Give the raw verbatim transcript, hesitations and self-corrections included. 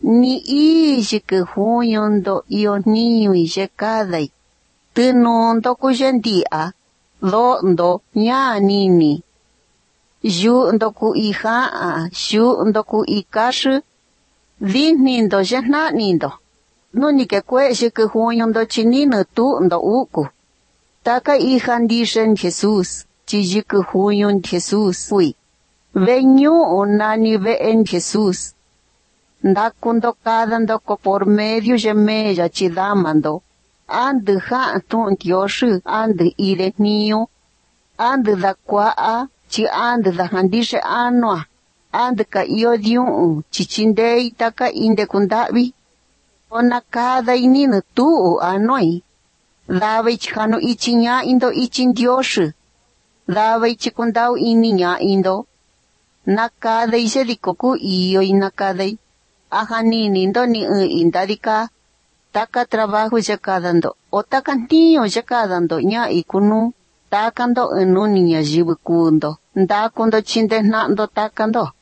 Ni ishi que junyondo io niño y yekadai. Tinondo kuyendia. Dondo nya nini. Yu ndo ku iha, shu ndo ku ikashu. Dinindo jena nindo. Nuni que kweshi que junyondo chinino tu ndo uku. Taka iha ndishen Jesus. Chiji que junyon Jesus fui. Venyu unani ve en Jesus. Ndakundo cada ndoko por medio yemeya chidamando. Ande ha tun dioshu ande ire niyo. Ande da kwaa chi ande da handishe anwa. Ande ka iyo diun chichindei taka inde kundabi. Ona cada inino tu anoi. Dava ichikano ichinya indo ichin dioshu. Dava ichikundau ininya indo. Nakada ise dikoku iyo inakadai. Aha nini ndo ni indadika. Taka trabajo yakadando. O taka niyo yakadando nya ikunu. Takando enu niña jibukundo. Ndakundo chinde nando takando.